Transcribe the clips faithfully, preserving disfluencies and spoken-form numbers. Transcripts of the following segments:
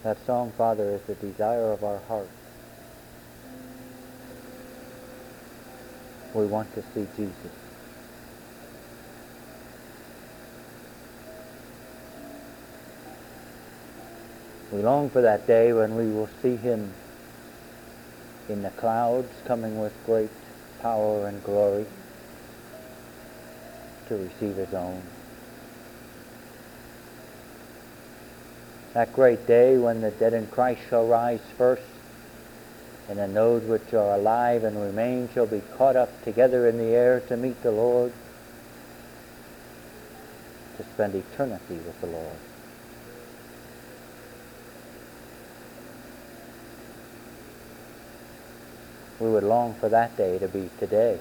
That song, Father, is the desire of our heart. We want to see Jesus. We long for that day when we will see him in the clouds, coming with great power and glory to receive his own. That great day when the dead in Christ shall rise first, and then those which are alive and remain shall be caught up together in the air to meet the Lord, to spend eternity with the Lord. We would long for that day to be today.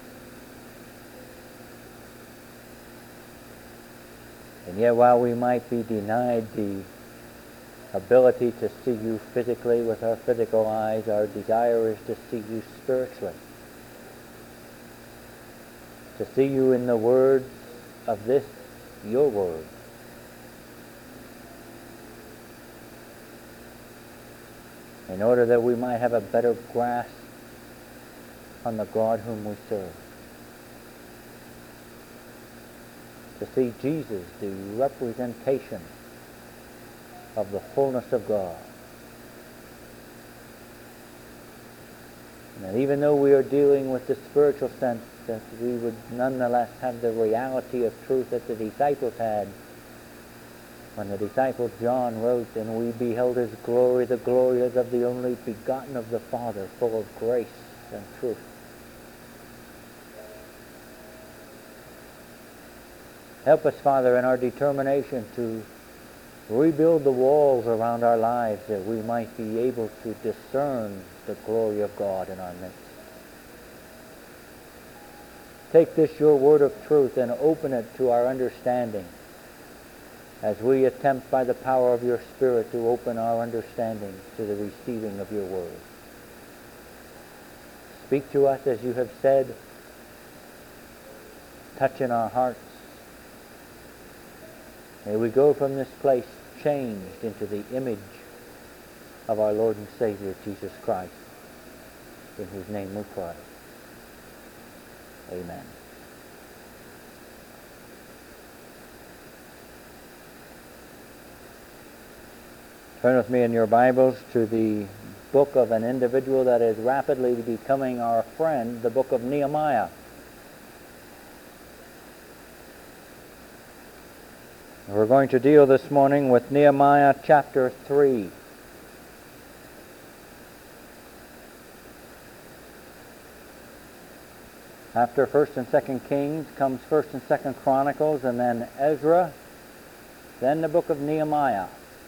And yet while we might be denied the ability to see you physically with our physical eyes, our desire is to see you spiritually. To see you in the words of this, your word. In order that we might have a better grasp on the God whom we serve. To see Jesus, the representation of the fullness of God. And that even though we are dealing with the spiritual sense, that we would nonetheless have the reality of truth that the disciples had when the disciple John wrote, and we beheld his glory, the glory as of the only begotten of the Father, full of grace and truth. Help us, Father, in our determination to rebuild the walls around our lives that we might be able to discern the glory of God in our midst. Take this, your word of truth, and open it to our understanding as we attempt by the power of your Spirit to open our understanding to the receiving of your word. Speak to us as you have said. Touch in our hearts. May we go from this place changed into the image of our Lord and Savior, Jesus Christ, in whose name we pray. Amen. Turn with me in your Bibles to the book of an individual that is rapidly becoming our friend, the book of Nehemiah. We're going to deal this morning with Nehemiah chapter three. After First and Second Kings comes First and Second Chronicles, and then Ezra, then the book of Nehemiah.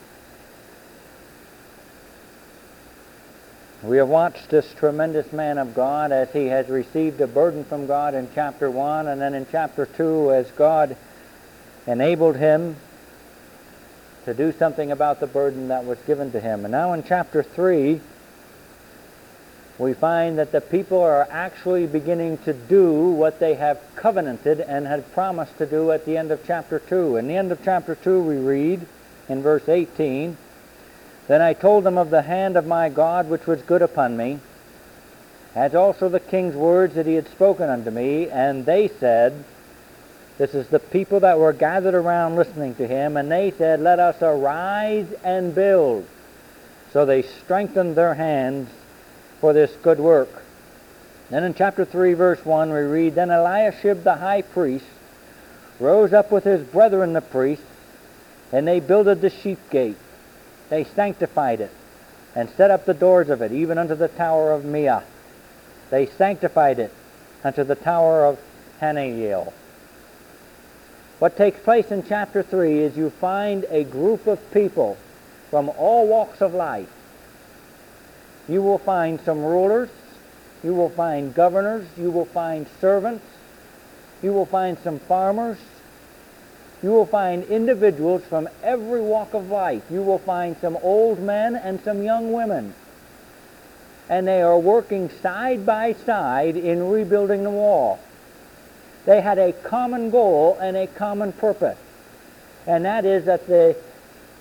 We have watched this tremendous man of God as he has received a burden from God in chapter one, and then in chapter two as God enabled him to do something about the burden that was given to him. And now in chapter three, we find that the people are actually beginning to do what they have covenanted and had promised to do at the end of chapter two. In the end of chapter two, we read in verse eighteen, "Then I told them of the hand of my God which was good upon me, as also the king's words that he had spoken unto me, and they said," this is the people that were gathered around listening to him, "and they said, Let us arise and build." So they strengthened their hands for this good work. Then in chapter three, verse one, we read, "Then Eliashib the high priest rose up with his brethren the priests, and they builded the sheep gate. They sanctified it, and set up the doors of it, even unto the tower of Meah. They sanctified it unto the tower of Hananiel." What takes place in chapter three is you find a group of people from all walks of life. You will find some rulers, you will find governors, you will find servants, you will find some farmers, you will find individuals from every walk of life. You will find some old men and some young women. And they are working side by side in rebuilding the wall. They had a common goal and a common purpose. And that is that the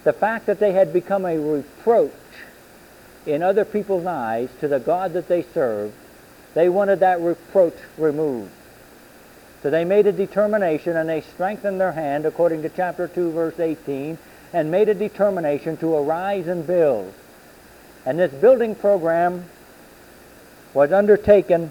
the fact that they had become a reproach in other people's eyes to the God that they served, they wanted that reproach removed. So they made a determination, and they strengthened their hand, according to chapter two, verse eighteen, and made a determination to arise and build. And this building program was undertaken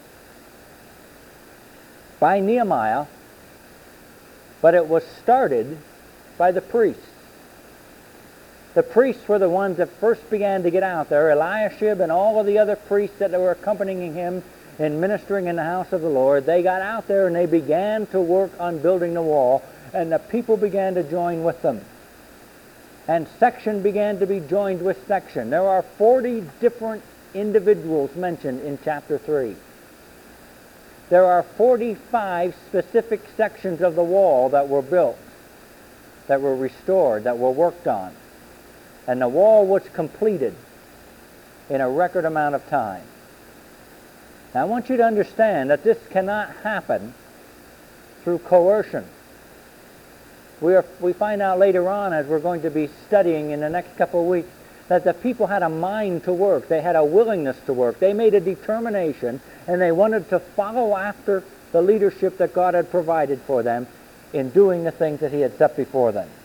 by Nehemiah, but it was started by the priests. The priests were the ones that first began to get out there. Eliashib and all of the other priests that were accompanying him in ministering in the house of the Lord, they got out there and they began to work on building the wall, and the people began to join with them. And section began to be joined with section. There are forty different individuals mentioned in chapter three. There are forty-five specific sections of the wall that were built, that were restored, that were worked on. And the wall was completed in a record amount of time. Now, I want you to understand that this cannot happen through coercion. We, are, we find out later on, as we're going to be studying in the next couple of weeks, that the people had a mind to work. They had a willingness to work. They made a determination, and they wanted to follow after the leadership that God had provided for them in doing the things that he had set before them.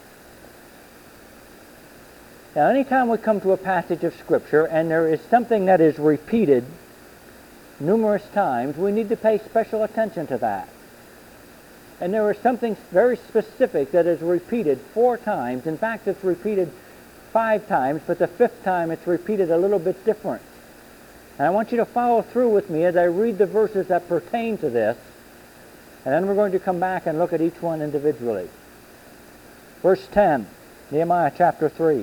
Now, anytime we come to a passage of Scripture and there is something that is repeated numerous times, we need to pay special attention to that. And there is something very specific that is repeated four times. In fact, it's repeated five times, but the fifth time it's repeated a little bit different. And I want you to follow through with me as I read the verses that pertain to this, and then we're going to come back and look at each one individually. Verse ten, Nehemiah chapter three.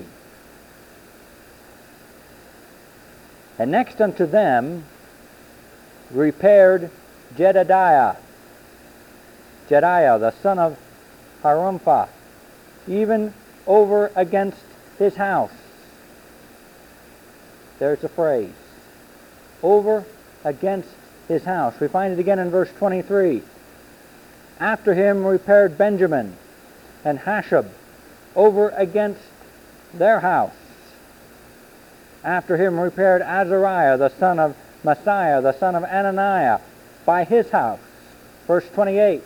And next unto them repaired Jedediah, Jediah, the son of Harumpha, even over against his house. There's a phrase. Over against his house. We find it again in verse twenty-three. After him repaired Benjamin and Hashab over against their house. After him repaired Azariah, the son of Messiah, the son of Ananiah, by his house. Verse twenty-eight.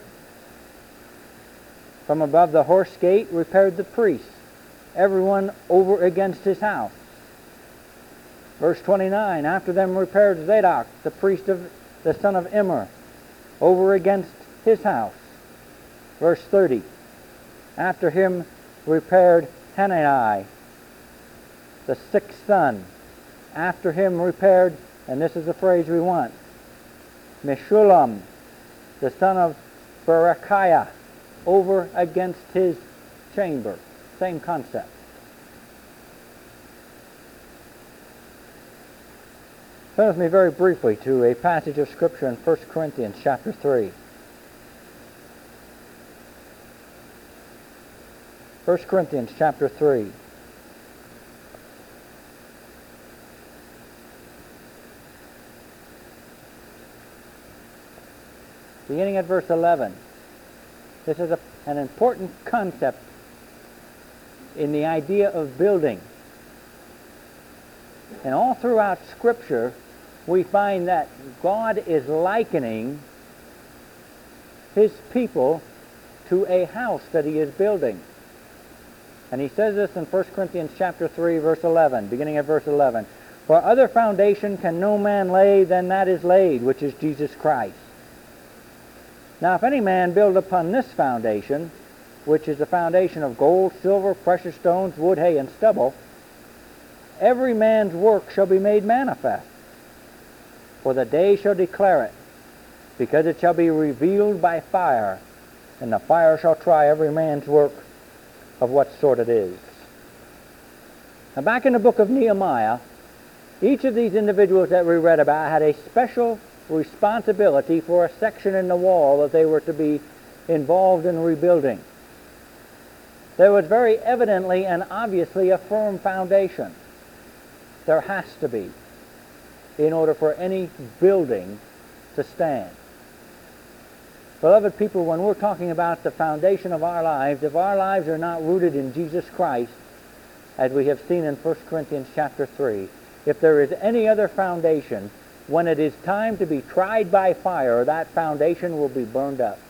From above the horse gate repaired the priests, everyone over against his house. Verse twenty-nine. After them repaired Zadok, the priest of the son of Immer, over against his house. Verse thirty. After him repaired Hanani, the sixth son. After him repaired, and this is the phrase we want, Meshullam, the son of Berechiah, over against his chamber. Same concept. Turn with me very briefly to a passage of Scripture in First Corinthians chapter three. First Corinthians chapter three. Beginning at verse eleven. This is a, an important concept in the idea of building. And all throughout Scripture, we find that God is likening his people to a house that he is building. And he says this in First Corinthians chapter three, verse eleven, beginning at verse eleven. For other foundation can no man lay than that is laid, which is Jesus Christ. Now if any man build upon this foundation, which is the foundation of gold, silver, precious stones, wood, hay, and stubble, every man's work shall be made manifest. For the day shall declare it, because it shall be revealed by fire, and the fire shall try every man's work of what sort it is. Now back in the book of Nehemiah, each of these individuals that we read about had a special responsibility for a section in the wall that they were to be involved in rebuilding. There was very evidently and obviously a firm foundation. There has to be, in order for any building to stand. Beloved people, when we're talking about the foundation of our lives, if our lives are not rooted in Jesus Christ, as we have seen in First Corinthians chapter three. If there is any other foundation, when it is time to be tried by fire, that foundation will be burned up.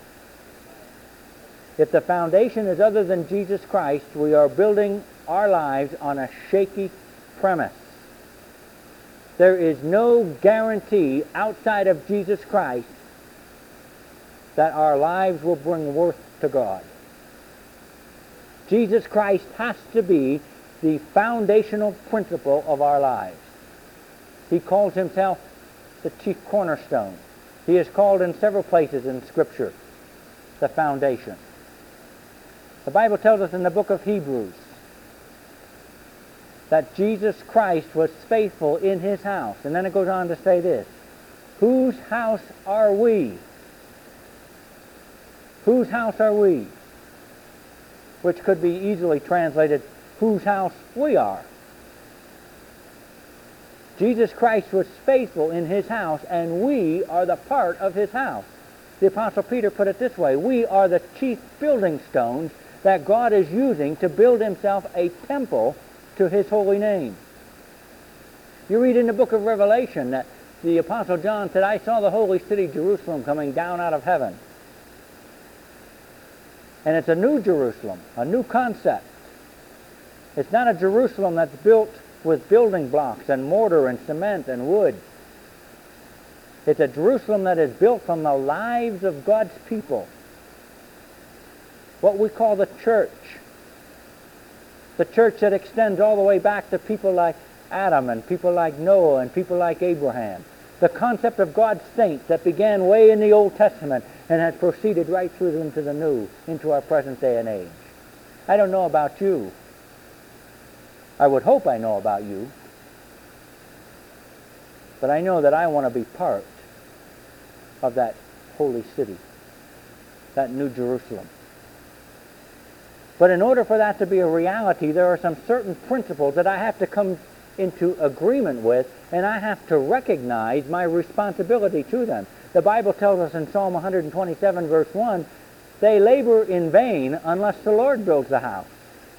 If the foundation is other than Jesus Christ, we are building our lives on a shaky premise. There is no guarantee outside of Jesus Christ that our lives will bring worth to God. Jesus Christ has to be the foundational principle of our lives. He calls himself the chief cornerstone. He is called in several places in Scripture the foundation. The Bible tells us in the book of Hebrews that Jesus Christ was faithful in his house. And then it goes on to say this: whose house are we? Whose house are we? Which could be easily translated, whose house we are. Jesus Christ was faithful in his house, and we are the part of his house. The Apostle Peter put it this way: we are the chief building stones that God is using to build himself a temple to his holy name. You read in the book of Revelation that the Apostle John said, I saw the holy city Jerusalem coming down out of heaven. And it's a new Jerusalem, a new concept. It's not a Jerusalem that's built with building blocks and mortar and cement and wood. It's a Jerusalem that is built from the lives of God's people. What we call the church. The church that extends all the way back to people like Adam and people like Noah and people like Abraham. The concept of God's saints that began way in the Old Testament and has proceeded right through into the New, into our present day and age. I don't know about you. I would hope I know about you. But I know that I want to be part of that holy city, that New Jerusalem. But in order for that to be a reality, there are some certain principles that I have to come into agreement with, and I have to recognize my responsibility to them. The Bible tells us in Psalm one twenty-seven, verse one, they labor in vain unless the Lord builds the house.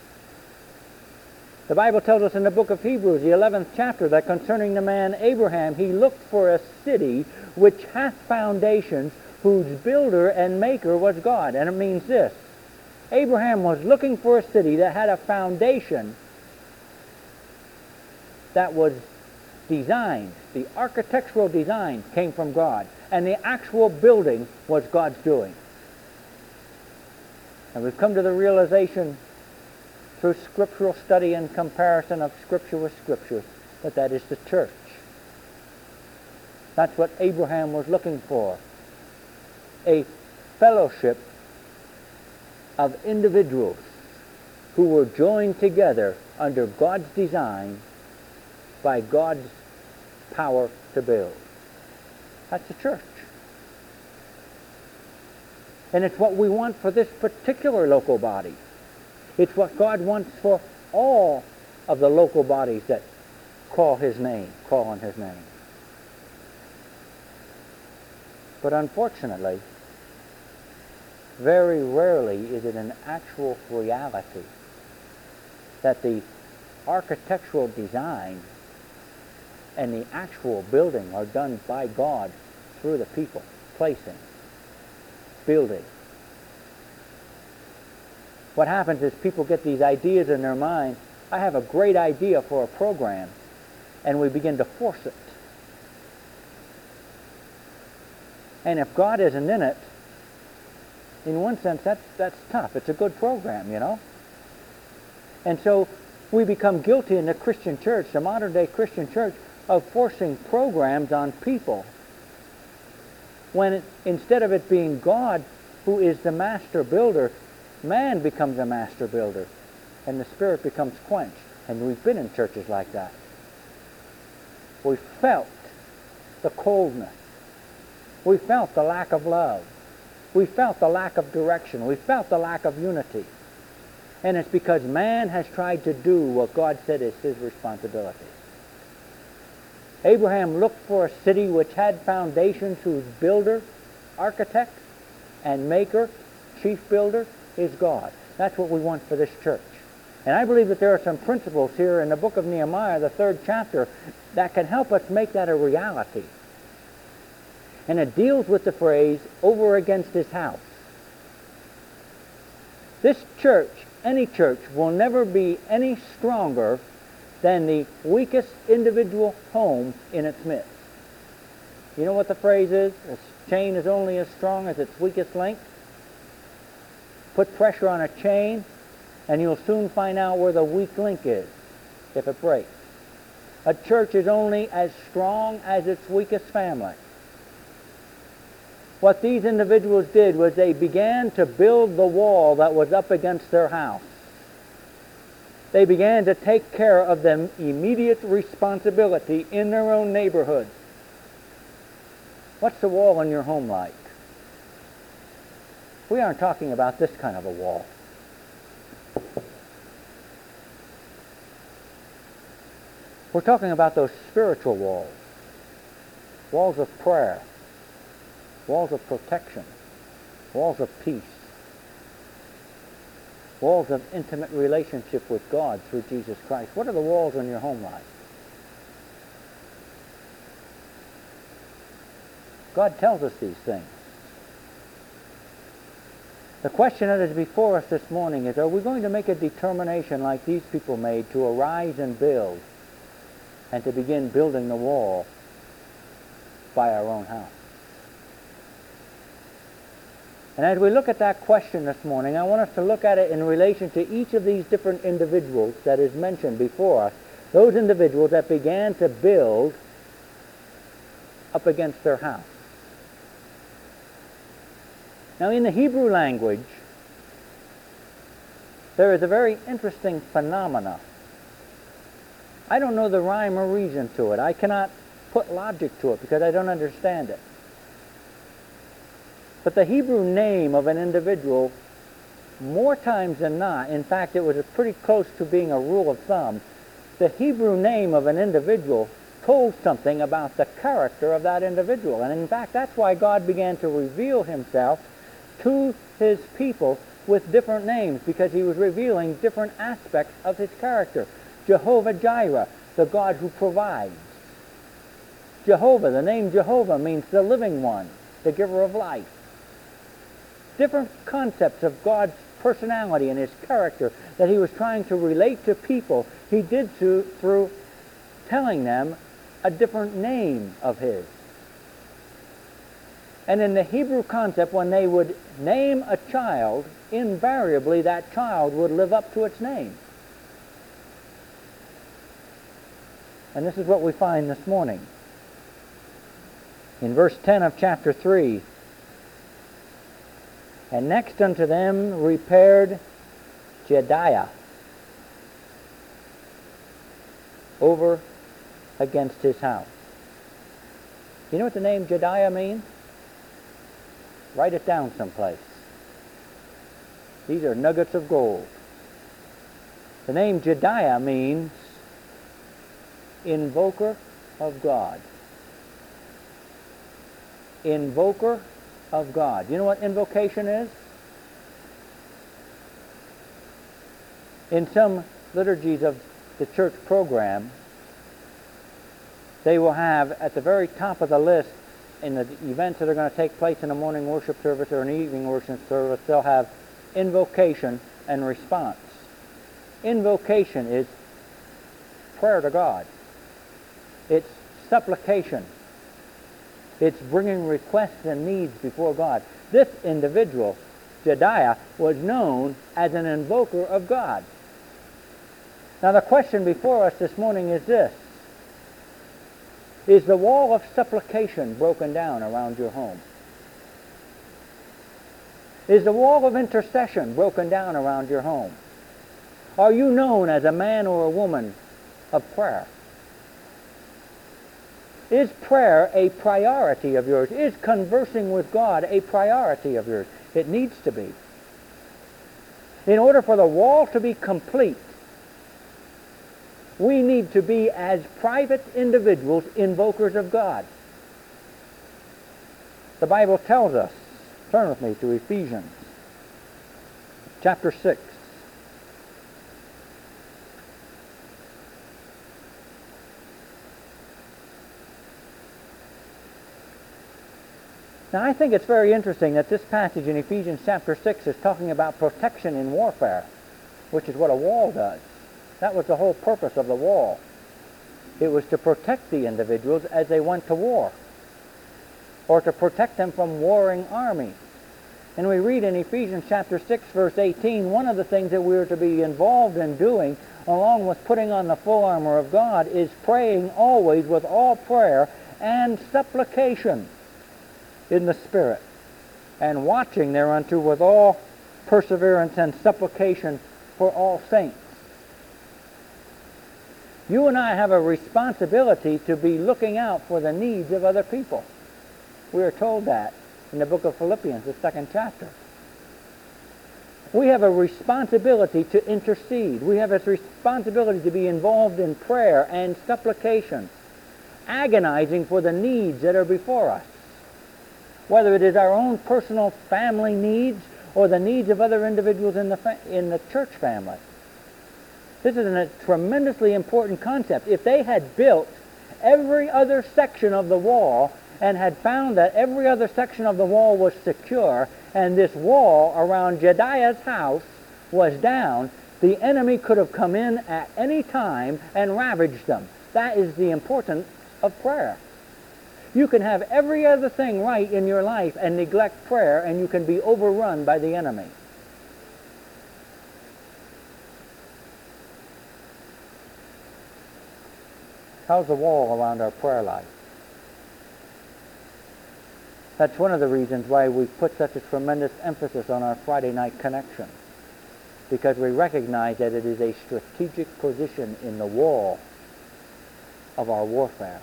The Bible tells us in the book of Hebrews, the eleventh chapter, that concerning the man Abraham, he looked for a city which hath foundations, whose builder and maker was God. And it means this: Abraham was looking for a city that had a foundation that was designed. The architectural design came from God, and the actual building was God's doing. And we've come to the realization through scriptural study and comparison of Scripture with Scripture that that is the church. That's what Abraham was looking for. A fellowship of individuals who were joined together under God's design by God's power to build. That's the church. And it's what we want for this particular local body. It's what God wants for all of the local bodies that call his name, call on his name. But unfortunately, very rarely is it an actual reality that the architectural design and the actual building are done by God through the people, placing, building. What happens is people get these ideas in their mind. I have a great idea for a program, and we begin to force it. And if God isn't in it, in one sense, that's, that's tough. It's a good program, you know. And so we become guilty in the Christian church, the modern-day Christian church, of forcing programs on people when it, instead of it being God who is the master builder, man becomes a master builder, and the spirit becomes quenched. And we've been in churches like that. We felt the coldness. We felt the lack of love. We felt the lack of direction. We felt the lack of unity. And it's because man has tried to do what God said is his responsibility. Abraham looked for a city which had foundations, whose builder, architect, and maker, chief builder, is God. That's what we want for this church. And I believe that there are some principles here in the book of Nehemiah, the third chapter, that can help us make that a reality. And it deals with the phrase, over against his house. This church, any church, will never be any stronger than the weakest individual home in its midst. You know what the phrase is? A chain is only as strong as its weakest link. Put pressure on a chain, and you'll soon find out where the weak link is if it breaks. A church is only as strong as its weakest family. What these individuals did was they began to build the wall that was up against their house. They began to take care of the immediate responsibility in their own neighborhood. What's the wall in your home like? We aren't talking about this kind of a wall. We're talking about those spiritual walls. Walls of prayer. Walls of protection. Walls of peace. Walls of intimate relationship with God through Jesus Christ. What are the walls in your home like? God tells us these things. The question that is before us this morning is, are we going to make a determination like these people made to arise and build and to begin building the wall by our own house? And as we look at that question this morning, I want us to look at it in relation to each of these different individuals that is mentioned before us, those individuals that began to build up against their house. Now, in the Hebrew language, there is a very interesting phenomena. I don't know the rhyme or reason to it. I cannot put logic to it because I don't understand it. But the Hebrew name of an individual, more times than not, in fact, it was pretty close to being a rule of thumb, the Hebrew name of an individual told something about the character of that individual. And in fact, that's why God began to reveal himself to his people with different names, because he was revealing different aspects of his character. Jehovah Jireh, the God who provides. Jehovah, the name Jehovah means the living one, the giver of life. Different concepts of God's personality and his character that he was trying to relate to people, he did so through telling them a different name of his. And in the Hebrew concept, when they would name a child, invariably that child would live up to its name. And this is what we find this morning. In verse ten of chapter three, and next unto them repaired Jediah over against his house. You know what the name Jediah means? Write it down someplace. These are nuggets of gold. The name Jediah means invoker of God. Invoker of God. You know what invocation is? In some liturgies of the church program, they will have at the very top of the list, in the events that are going to take place in a morning worship service or an evening worship service, they'll have invocation and response. Invocation is prayer to God. It's supplication. It's bringing requests and needs before God. This individual, Jediah, was known as an invoker of God. Now the question before us this morning is this: is the wall of supplication broken down around your home? Is the wall of intercession broken down around your home? Are you known as a man or a woman of prayer? Is prayer a priority of yours? Is conversing with God a priority of yours? It needs to be. In order for the wall to be complete, we need to be, as private individuals, invokers of God. The Bible tells us, turn with me to Ephesians chapter six. Now, I think it's very interesting that this passage in Ephesians chapter six is talking about protection in warfare, which is what a wall does. That was the whole purpose of the wall. It was to protect the individuals as they went to war, or to protect them from warring armies. And we read in Ephesians chapter six, verse eighteen, one of the things that we are to be involved in doing, along with putting on the full armor of God, is praying always with all prayer and supplication in the Spirit, and watching thereunto with all perseverance and supplication for all saints. You and I have a responsibility to be looking out for the needs of other people. We are told that in the book of Philippians, the second chapter. We have a responsibility to intercede. We have a responsibility to be involved in prayer and supplication, agonizing for the needs that are before us, whether it is our own personal family needs or the needs of other individuals in the, fa- in the church family. This is a tremendously important concept. If they had built every other section of the wall and had found that every other section of the wall was secure, and this wall around Jedaiah's house was down, the enemy could have come in at any time and ravaged them. That is the importance of prayer. You can have every other thing right in your life and neglect prayer, and you can be overrun by the enemy. How's the wall around our prayer life? That's one of the reasons why we put such a tremendous emphasis on our Friday night connection, because we recognize that it is a strategic position in the wall of our warfare.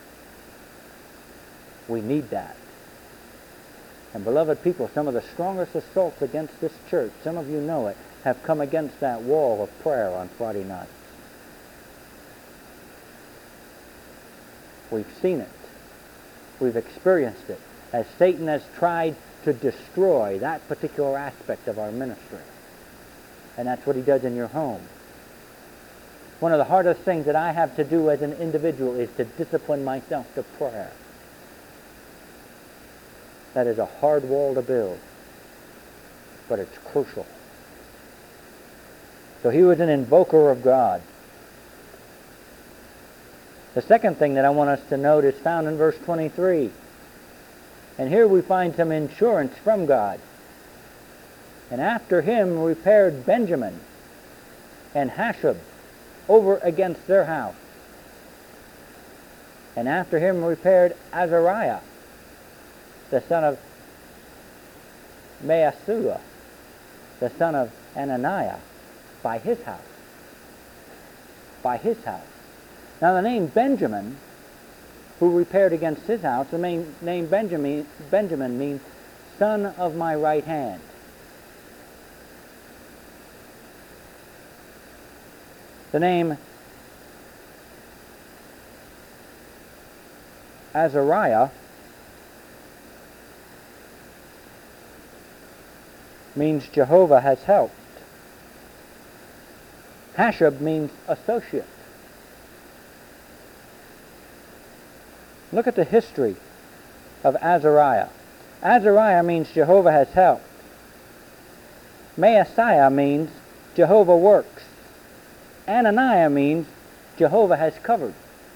We need that. And beloved people, some of the strongest assaults against this church, some of you know it, have come against that wall of prayer on Friday nights. We've seen it. We've experienced it as Satan has tried to destroy that particular aspect of our ministry. And that's what he does in your home. One of the hardest things that I have to do as an individual is to discipline myself to prayer. That is a hard wall to build, but it's crucial. So he was an invoker of God. The second thing that I want us to note is found in verse twenty-three. And here we find some insurance from God. And after him repaired Benjamin and Hashab over against their house. And after him repaired Azariah, the son of Maaseiah, the son of Ananiah, by his house. By his house. Now the name Benjamin, who repaired against his house, the main name Benjamin, Benjamin means son of my right hand. The name Azariah means Jehovah has helped. Hashab means associate. Look at the history of Azariah. Azariah means Jehovah has helped. Maaseiah means Jehovah works. Ananiah means Jehovah has covered.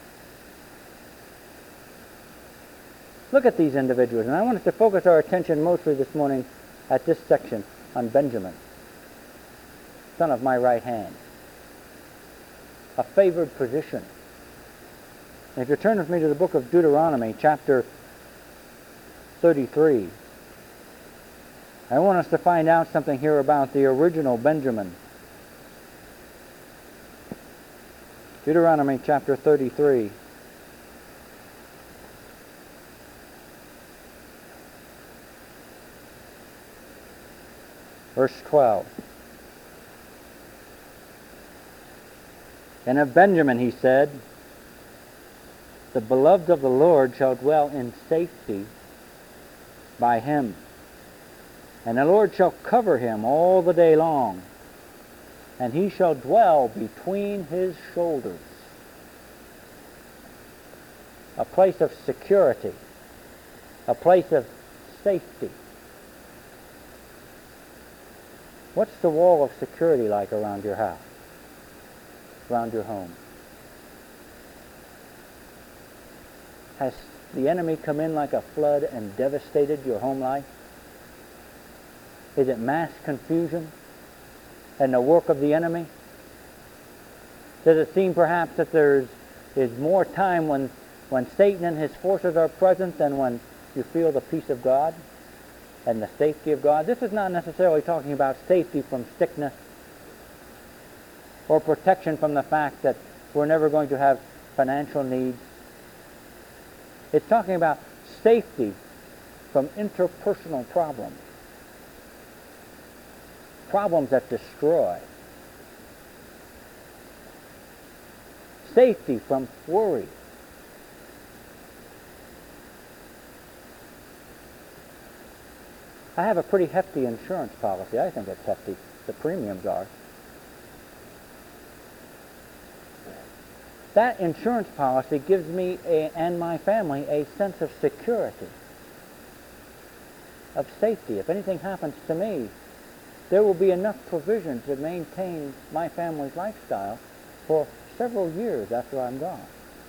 Look at these individuals, and I want us to focus our attention mostly this morning at this section on Benjamin, son of my right hand. A favored position. And if you turn with me to the book of Deuteronomy, chapter thirty-three, I want us to find out something here about the original Benjamin. Deuteronomy chapter thirty-three. Verse twelve. And of Benjamin he said, the beloved of the Lord shall dwell in safety by him, and the Lord shall cover him all the day long, and he shall dwell between his shoulders. A place of security, a place of safety. What's the wall of security like around your house, around your home? Has the enemy come in like a flood and devastated your home life? Is it mass confusion and the work of the enemy? Does it seem perhaps that there's is more time when, when Satan and his forces are present than when you feel the peace of God and the safety of God? This is not necessarily talking about safety from sickness or protection from the fact that we're never going to have financial needs. It's talking about safety from interpersonal problems, problems that destroy, safety from worry. I have a pretty hefty insurance policy. I think it's hefty. The premiums are. That insurance policy gives me a, and my family a sense of security, of safety. If anything happens to me, there will be enough provision to maintain my family's lifestyle for several years after I'm gone.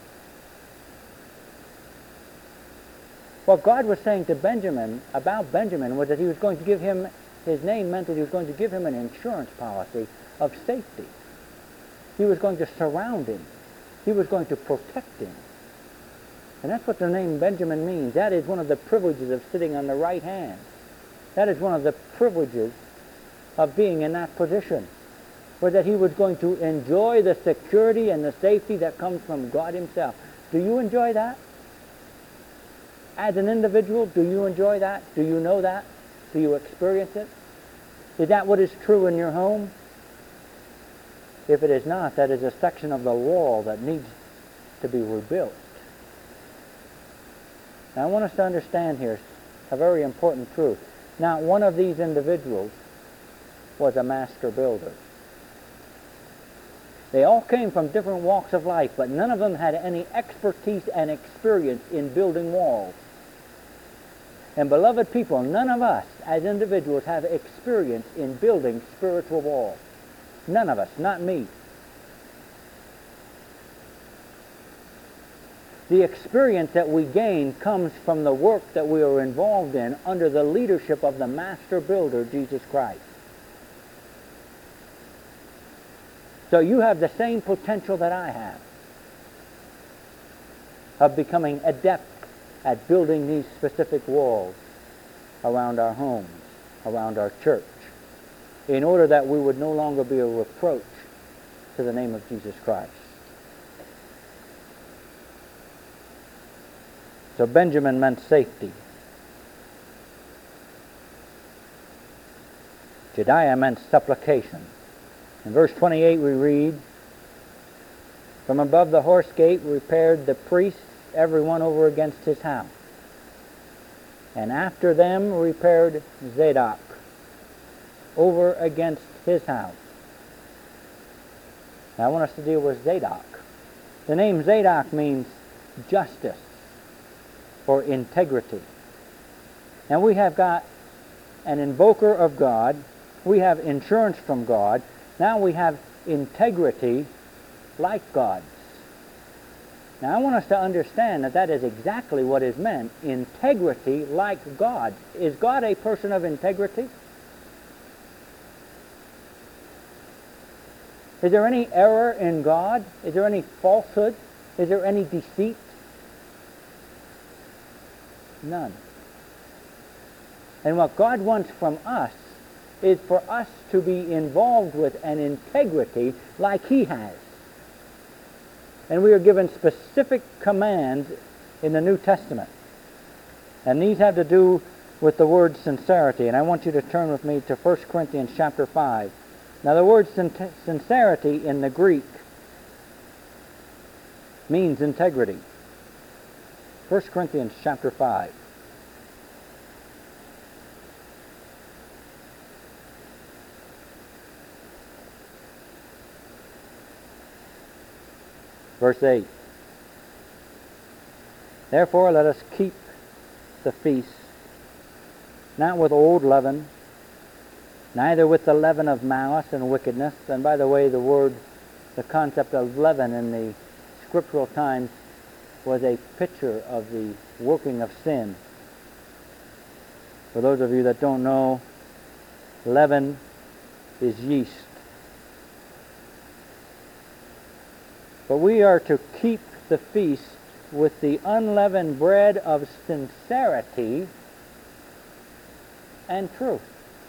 What God was saying to Benjamin about Benjamin was that he was going to give him, his name meant that he was going to give him an insurance policy of safety. He was going to surround him. He was going to protect him. And that's what the name Benjamin means. That is one of the privileges of sitting on the right hand. That is one of the privileges of being in that position, was that he was going to enjoy the security and the safety that comes from God himself. Do you enjoy that? As an individual, do you enjoy that? Do you know that? Do you experience it? Is that what is true in your home? If it is not, that is a section of the wall that needs to be rebuilt. Now I want us to understand here a very important truth. Now, one of these individuals was a master builder. They all came from different walks of life, but none of them had any expertise and experience in building walls. And beloved people, none of us as individuals have experience in building spiritual walls. None of us, not me. The experience that we gain comes from the work that we are involved in under the leadership of the master builder, Jesus Christ. So you have the same potential that I have of becoming adept at building these specific walls around our homes, around our church, in order that we would no longer be a reproach to the name of Jesus Christ. So Benjamin meant safety. Jediah meant supplication. In verse twenty-eight we read, "From above the horse gate repaired the priests, every one over against his house. And after them repaired Zadok over against his house." Now I want us to deal with Zadok. The name Zadok means justice or integrity. Now we have got an invoker of God. We have insurance from God. Now we have integrity like God's. Now I want us to understand that that is exactly what is meant. Integrity like God. Is God a person of integrity? Is there any error in God? Is there any falsehood? Is there any deceit? None. And what God wants from us is for us to be involved with an integrity like He has. And we are given specific commands in the New Testament. And these have to do with the word sincerity. And I want you to turn with me to First Corinthians chapter five. Now the word sin- sincerity in the Greek means integrity. First Corinthians chapter five. Verse eight. "Therefore let us keep the feast not with old leaven, neither with the leaven of malice and wickedness. And by the way, the word, the concept of leaven in the scriptural times was a picture of the working of sin. For those of you that don't know, leaven is yeast. But we are to keep the feast with the unleavened bread of sincerity and truth.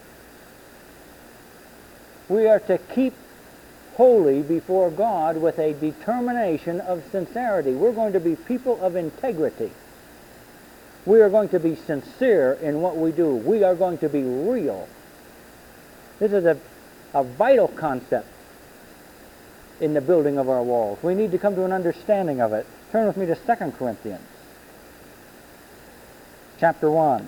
We are to keep holy before God with a determination of sincerity. We're going to be people of integrity. We are going to be sincere in what we do. We are going to be real. This is a, a vital concept in the building of our walls. We need to come to an understanding of it. Turn with me to Second Corinthians, chapter one.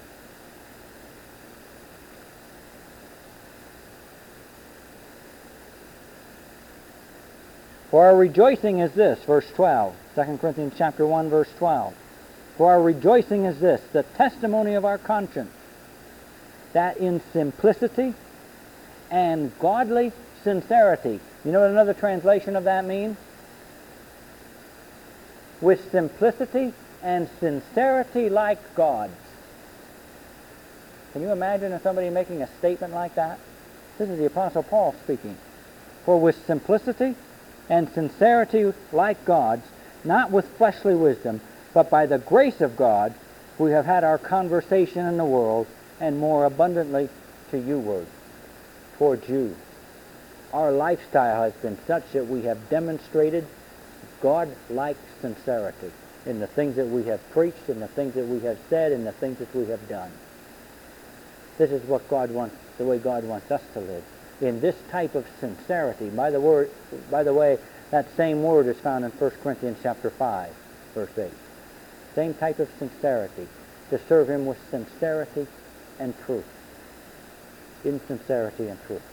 For our rejoicing is this, verse twelve, Second Corinthians chapter one, verse twelve. For our rejoicing is this, the testimony of our conscience, that in simplicity and godly sincerity. You know what another translation of that means? With simplicity and sincerity like God's. Can you imagine somebody making a statement like that? This is the Apostle Paul speaking. For with simplicity and sincerity like God's, not with fleshly wisdom, but by the grace of God, we have had our conversation in the world, and more abundantly to you ward, towards you. Our lifestyle has been such that we have demonstrated God-like sincerity in the things that we have preached, in the things that we have said, in the things that we have done. This is what God wants, the way God wants us to live. In this type of sincerity. By the word, by the way, that same word is found in First Corinthians chapter five, verse eight. Same type of sincerity. To serve Him with sincerity and truth. In sincerity and truth.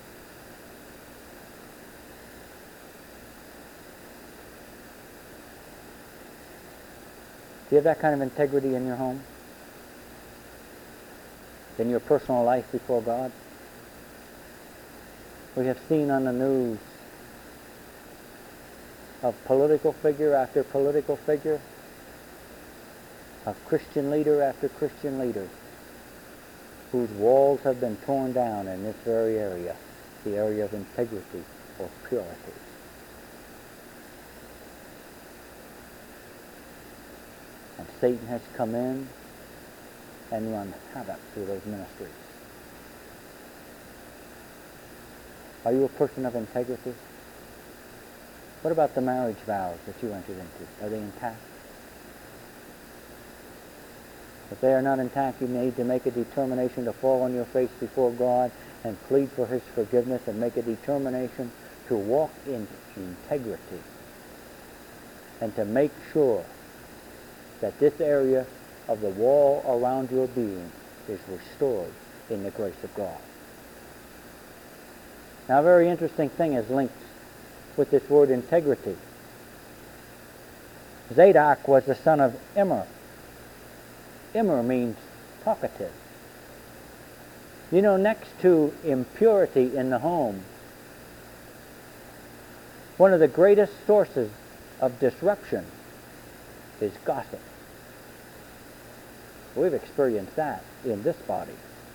Do you have that kind of integrity in your home? In your personal life before God? We have seen on the news of political figure after political figure, of Christian leader after Christian leader, whose walls have been torn down in this very area, the area of integrity or purity. And Satan has come in and run havoc through those ministries. Are you a person of integrity? What about the marriage vows that you entered into? Are they intact? If they are not intact, you need to make a determination to fall on your face before God and plead for His forgiveness, and make a determination to walk in integrity and to make sure that this area of the wall around your being is restored in the grace of God. Now, a very interesting thing is linked with this word integrity. Zadok was the son of Immer. Immer means talkative. You know, next to impurity in the home, one of the greatest sources of disruption is gossip. We've experienced that in this body.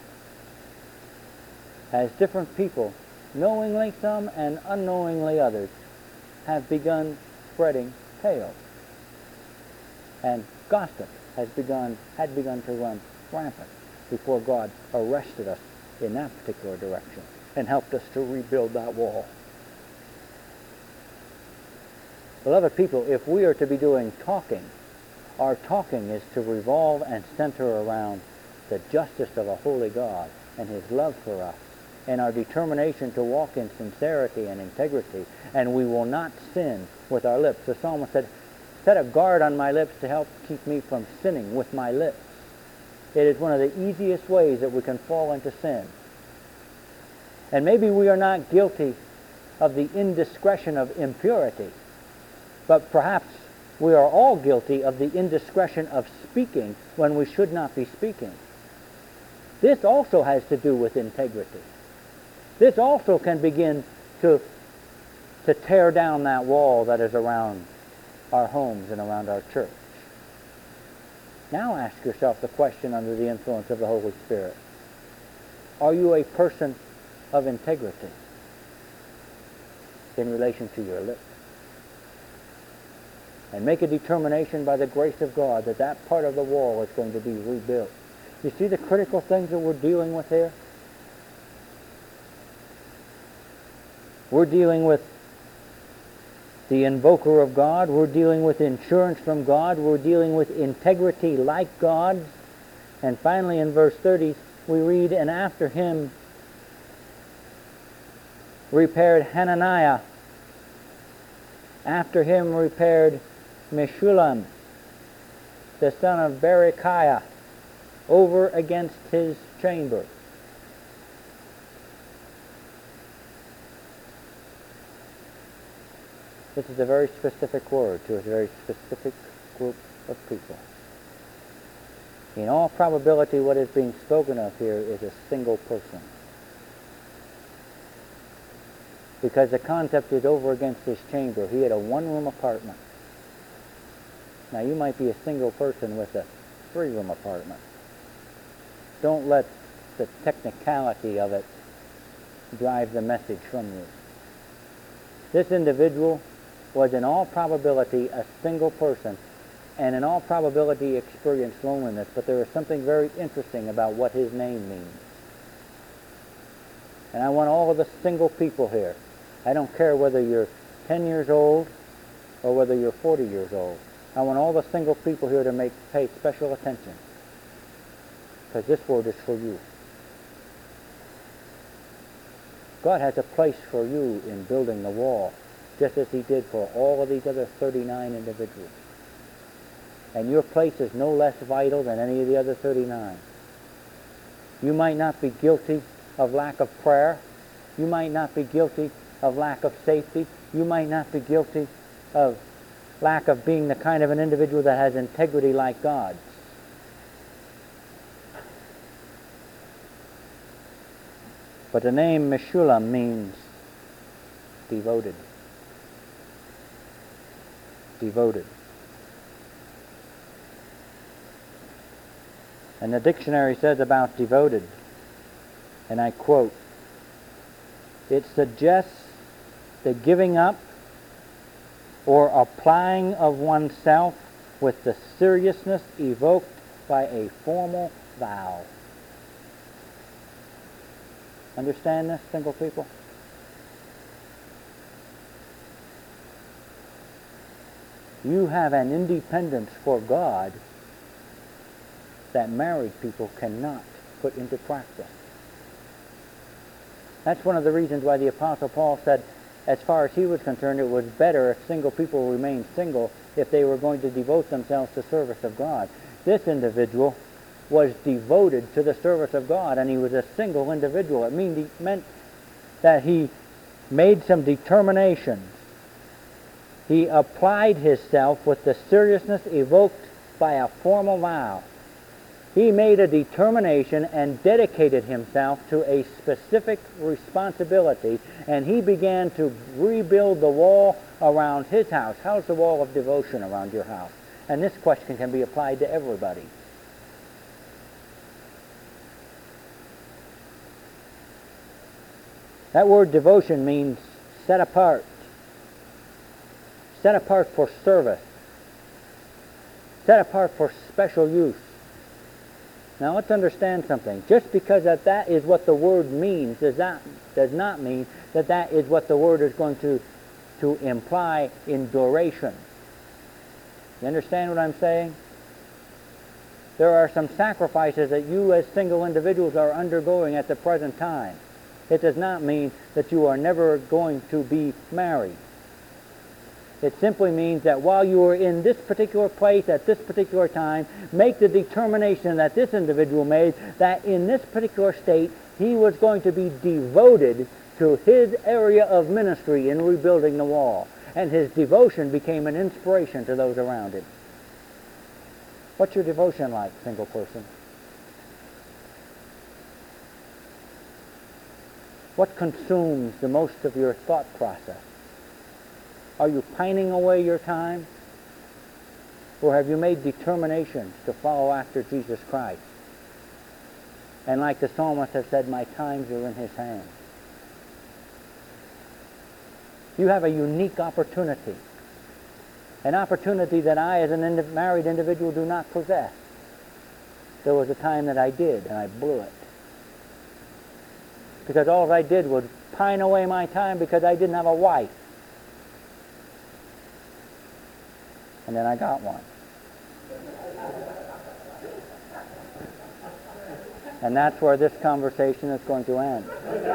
As different people, knowingly some and unknowingly others, have begun spreading tales. And gossip has begun, had begun to run rampant before God arrested us in that particular direction and helped us to rebuild that wall. Beloved people, if we are to be doing talking, our talking is to revolve and center around the justice of a holy God and His love for us, and our determination to walk in sincerity and integrity, and we will not sin with our lips. The psalmist said, set a guard on my lips to help keep me from sinning with my lips. It is one of the easiest ways that we can fall into sin. And maybe we are not guilty of the indiscretion of impurity, but perhaps we are all guilty of the indiscretion of speaking when we should not be speaking. This also has to do with integrity. This also can begin to, to tear down that wall that is around our homes and around our church. Now ask yourself the question under the influence of the Holy Spirit. Are you a person of integrity in relation to your lips? And make a determination by the grace of God that that part of the wall is going to be rebuilt. You see the critical things that we're dealing with here? We're dealing with the invoker of God. We're dealing with insurance from God. We're dealing with integrity like God's. And finally in verse thirty, we read, and after him repaired Hananiah. After him repaired Meshullam, the son of Berechiah, over against his chamber. This is a very specific word to a very specific group of people. In all probability, what is being spoken of here is a single person. Because the concept is over against his chamber. He had a one-room apartment. Now, you might be a single person with a three-room apartment. Don't let the technicality of it drive the message from you. This individual was in all probability a single person, and in all probability experienced loneliness, but there is something very interesting about what his name means. And I want all of the single people here, I don't care whether you're ten years old or whether you're forty years old, I want all the single people here to make pay special attention, because this word is for you. God has a place for you in building the wall, just as he did for all of these other thirty-nine individuals. And your place is no less vital than any of the other thirty-nine. You might not be guilty of lack of prayer. You might not be guilty of lack of safety. You might not be guilty of lack of being the kind of an individual that has integrity like God's. But the name Meshullam means devoted. Devoted. And the dictionary says about devoted, and I quote, it suggests the giving up or applying of oneself with the seriousness evoked by a formal vow. Understand this, single people? You have an independence for God that married people cannot put into practice. That's one of the reasons why the Apostle Paul said, as far as he was concerned, it was better if single people remained single if they were going to devote themselves to service of God. This individual was devoted to the service of God, and he was a single individual. It mean, meant that he made some determinations. He applied himself with the seriousness evoked by a formal vow. He made a determination and dedicated himself to a specific responsibility, and he began to rebuild the wall around his house. How's the wall of devotion around your house? And this question can be applied to everybody. That word devotion means set apart. Set apart for service. Set apart for special use. Now let's understand something. Just because that, that is what the word means does not, does not mean that that is what the word is going to, to imply in duration. You understand what I'm saying? There are some sacrifices that you as single individuals are undergoing at the present time. It does not mean that you are never going to be married. It simply means that while you are in this particular place at this particular time, make the determination that this individual made that in this particular state he was going to be devoted to his area of ministry in rebuilding the wall. And his devotion became an inspiration to those around him. What's your devotion like, single person? What consumes the most of your thought process? Are you pining away your time? Or have you made determinations to follow after Jesus Christ? And like the psalmist has said, my times are in his hands. You have a unique opportunity. An opportunity that I, as a indi- married individual, do not possess. There was a time that I did, and I blew it. Because all I did was pine away my time because I didn't have a wife. And then I got one. And that's where this conversation is going to end.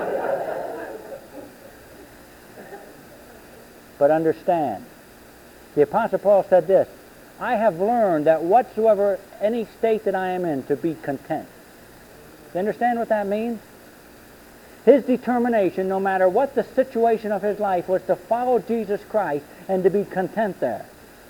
But understand, the Apostle Paul said this, I have learned that whatsoever any state that I am in, to be content. You understand what that means? His determination, no matter what the situation of his life, was to follow Jesus Christ and to be content there.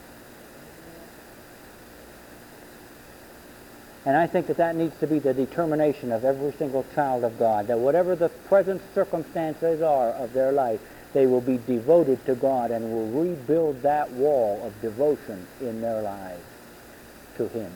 And I think that that needs to be the determination of every single child of God, that whatever the present circumstances are of their life, they will be devoted to God and will rebuild that wall of devotion in their lives to Him.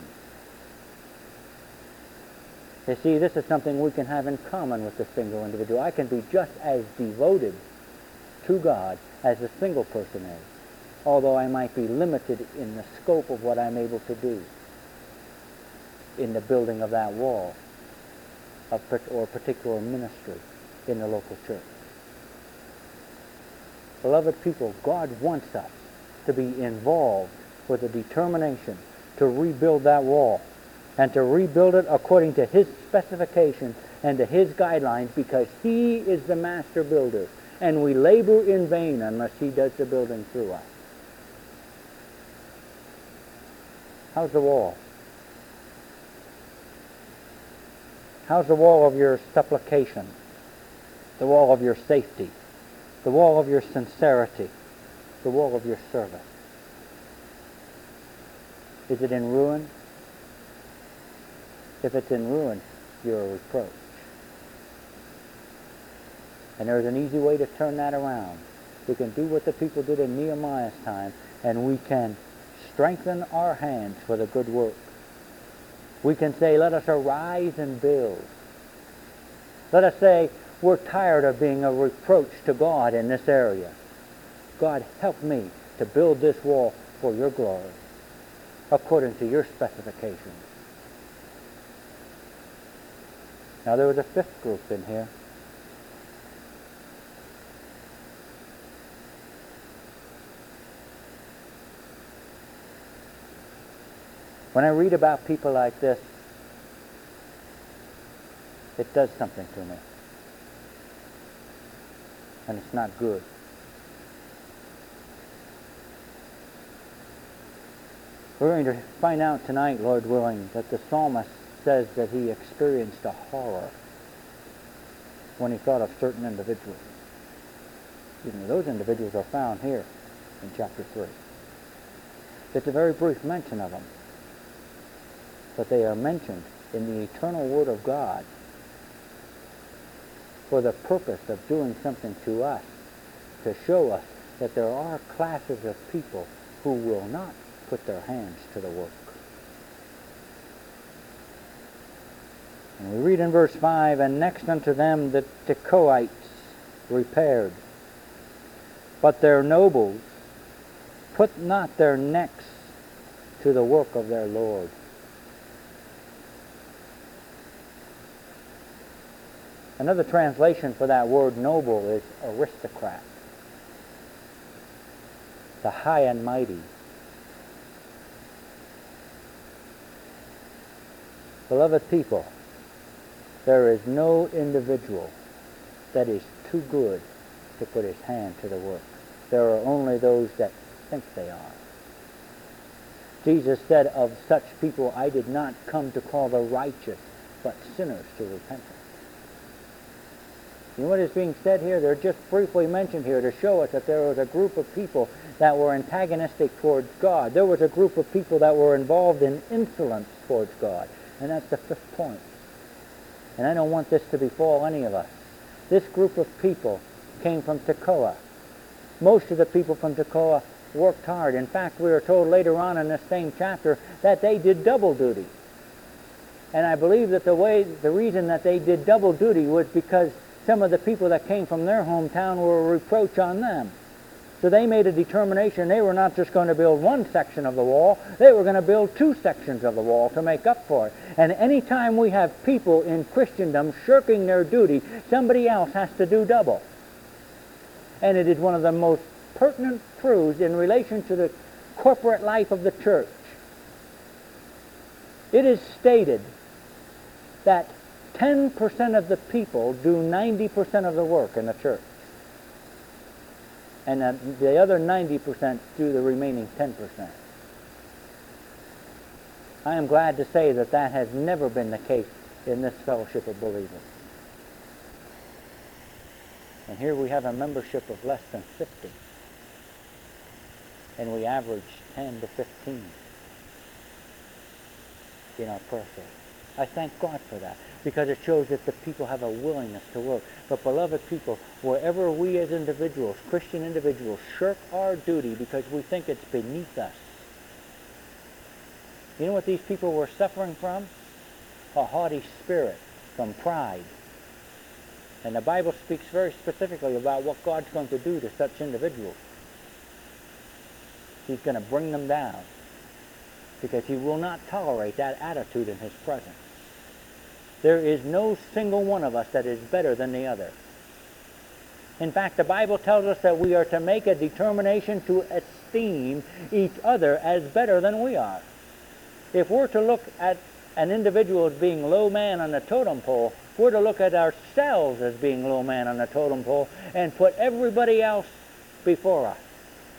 You see, this is something we can have in common with the single individual. I can be just as devoted to God as a single person is, although I might be limited in the scope of what I'm able to do in the building of that wall of, or particular ministry in the local church. Beloved people, God wants us to be involved with a determination to rebuild that wall and to rebuild it according to His specifications and to His guidelines, because He is the master builder, and we labor in vain unless He does the building through us. How's the wall? How's the wall of your supplication? The wall of your safety? The wall of your sincerity? The wall of your service? Is it in ruin? If it's in ruin, you're a reproach. And there's an easy way to turn that around. We can do what the people did in Nehemiah's time, and we can strengthen our hands for the good work. We can say, let us arise and build. Let us say, we're tired of being a reproach to God in this area. God, help me to build this wall for your glory, according to your specifications. Now there was a fifth group in here. When I read about people like this, it does something to me. And it's not good. We're going to find out tonight, Lord willing, that the psalmist says that he experienced a horror when he thought of certain individuals. Excuse me, those individuals are found here in chapter three. It's a very brief mention of them, but they are mentioned in the eternal Word of God for the purpose of doing something to us, to show us that there are classes of people who will not put their hands to the work. And we read in verse five, and next unto them the Tekoites repaired, but their nobles put not their necks to the work of their Lord. Another translation for that word noble is aristocrat, the high and mighty. Beloved people, there is no individual that is too good to put his hand to the work. There are only those that think they are. Jesus said of such people, I did not come to call the righteous, but sinners to repentance. You know what is being said here? They're just briefly mentioned here to show us that there was a group of people that were antagonistic towards God. There was a group of people that were involved in insolence towards God. And that's the fifth point. And I don't want this to befall any of us. This group of people came from Tekoa. Most of the people from Tekoa worked hard. In fact, we are told later on in this same chapter that they did double duty. And I believe that the way, the reason that they did double duty was because some of the people that came from their hometown were a reproach on them. So they made a determination they were not just going to build one section of the wall, they were going to build two sections of the wall to make up for it. And any time we have people in Christendom shirking their duty, somebody else has to do double. And it is one of the most pertinent truths in relation to the corporate life of the church. It is stated that ten percent of the people do ninety percent of the work in the church. And that the other ninety percent do the remaining ten percent. I am glad to say that that has never been the case in this fellowship of believers. And here we have a membership of less than fifty. And we average ten to fifteen in our prayer service. I thank God for that, because it shows that the people have a willingness to work. But beloved people, wherever we as individuals, Christian individuals, shirk our duty because we think it's beneath us, you know what these people were suffering from? A haughty spirit, from pride. And the Bible speaks very specifically about what God's going to do to such individuals. He's going to bring them down, because he will not tolerate that attitude in his presence. There is no single one of us that is better than the other. In fact, the Bible tells us that we are to make a determination to esteem each other as better than we are. If we're to look at an individual as being low man on the totem pole, we're to look at ourselves as being low man on the totem pole and put everybody else before us.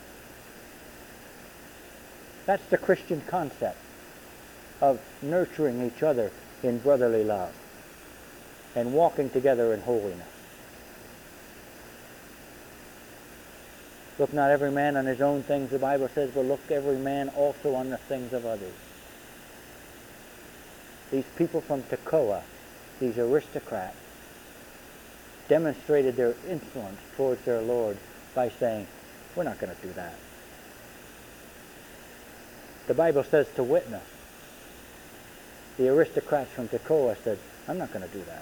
That's the Christian concept of nurturing each other in brotherly love and walking together in holiness. Look not every man on his own things, the Bible says, but look every man also on the things of others. These people from Tekoa, these aristocrats, demonstrated their insolence towards their Lord by saying, we're not going to do that. The Bible says to witness. The aristocrats from Tekoa said, I'm not going to do that.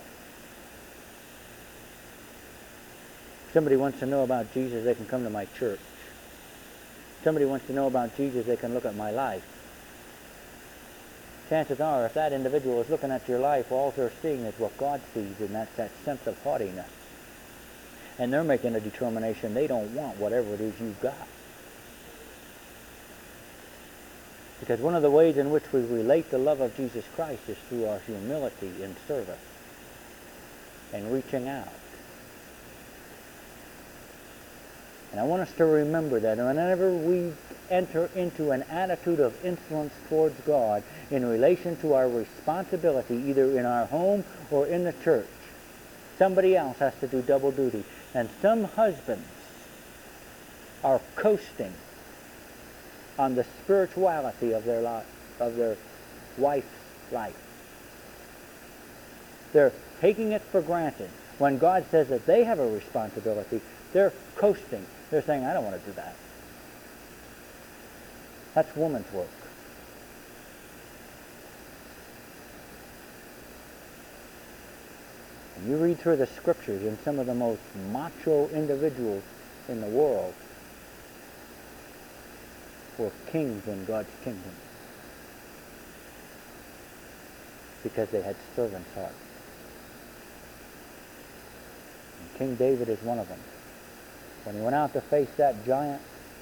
If somebody wants to know about Jesus, they can come to my church. If somebody wants to know about Jesus, they can look at my life. Chances are, if that individual is looking at your life, all they're seeing is what God sees, and that's that sense of haughtiness. And they're making a determination they don't want whatever it is you've got. Because one of the ways in which we relate the love of Jesus Christ is through our humility in service and reaching out. And I want us to remember that whenever we enter into an attitude of insolence towards God in relation to our responsibility, either in our home or in the church, somebody else has to do double duty. And some husbands are coasting on the spirituality of their life, of their wife's life. They're taking it for granted. When God says that they have a responsibility, they're coasting. They're saying, I don't want to do that. That's woman's work. And you read through the scriptures, and some of the most macho individuals in the world were kings in God's kingdom, because they had servant's hearts. And King David is one of them. When he went out to face that giant,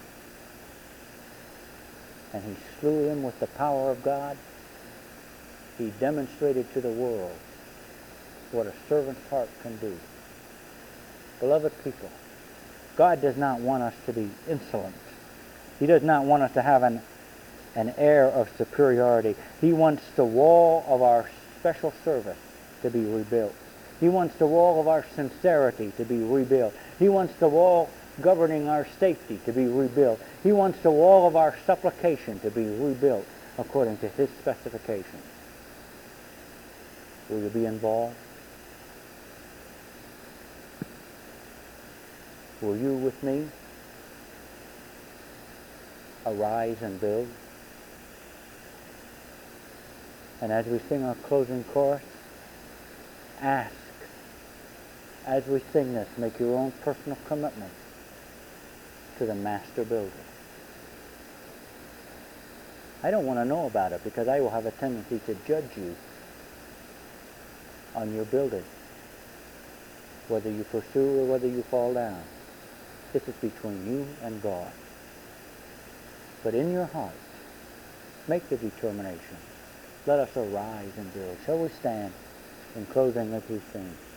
and he slew him with the power of God, he demonstrated to the world what a servant's heart can do. Beloved people, God does not want us to be insolent. He does not want us to have an, an air of superiority. He wants the wall of our special service to be rebuilt. He wants the wall of our sincerity to be rebuilt. He wants the wall governing our safety to be rebuilt. He wants the wall of our supplication to be rebuilt according to his specifications. Will you be involved? Will you with me arise and build? And as we sing our closing chorus, ask, as we sing this, make your own personal commitment to the master builder. I don't want to know about it because I will have a tendency to judge you on your building, whether you pursue or whether you fall down. This is between you and God. But in your heart, make the determination. Let us arise and build. Shall we stand in closing as we sing?